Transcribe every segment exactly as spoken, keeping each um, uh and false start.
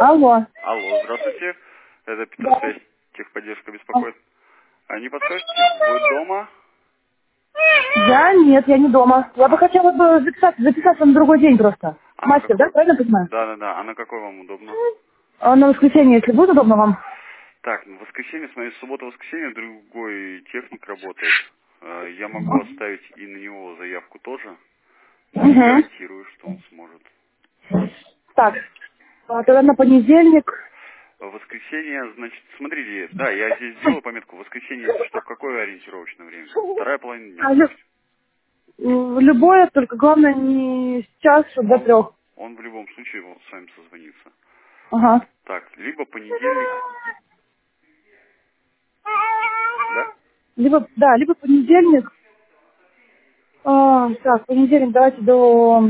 Алло. Алло, здравствуйте. Это Петросвязь, техподдержка беспокоит. А не подскажете, вы дома? Я нет, я не дома. Я бы А, хотела бы записаться, записаться на другой день просто. а на Мастер, да, какой? правильно понимаю? Да, да, да. А на какой вам удобно? А на воскресенье, если будет удобно вам? Так, в воскресенье, смотри, суббота-воскресенье другой техник работает. Э, Я могу оставить и на него заявку тоже. Но не Угу. гарантирую, что он сможет. Так, а тогда на понедельник. В воскресенье, значит, смотрите, да, я здесь сделаю пометку. В воскресенье, если что, в какое ориентировочное время? Вторая половина дня, А, лю- допустим. м, любое, только главное не сейчас, а до Он, трех. он в любом случае вот с вами созвонится. Ага. Так, либо понедельник, да? Либо, да, либо понедельник. А, так, понедельник давайте до,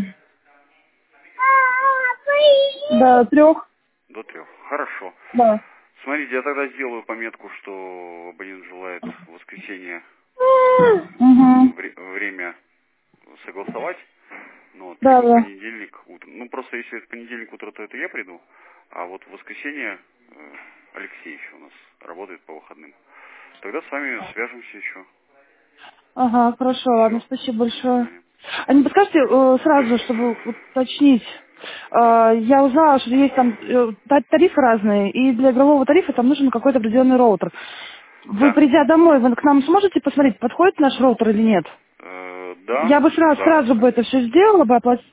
до трех. До трех. Хорошо. Да. Смотрите, я тогда сделаю пометку, что абонент желает в воскресенье Угу. вре- время согласовать. Ну, вот, Да, либо да. понедельник утром. Ну, просто если это понедельник утро, то это я приду. А вот в воскресенье э, Алексей еще у нас работает по выходным. Тогда с вами свяжемся еще. Ага, хорошо, ладно, Все. спасибо До большое. свидания. А не подскажете э, сразу, чтобы уточнить, Да. э, я узнала, что есть там э, та- тарифы разные, и для игрового тарифа там нужен какой-то определенный роутер. Вы, Да. придя домой, вы к нам сможете посмотреть, подходит наш роутер или нет? Э, да. Я бы сразу, Да. сразу бы это все сделала бы, оплатила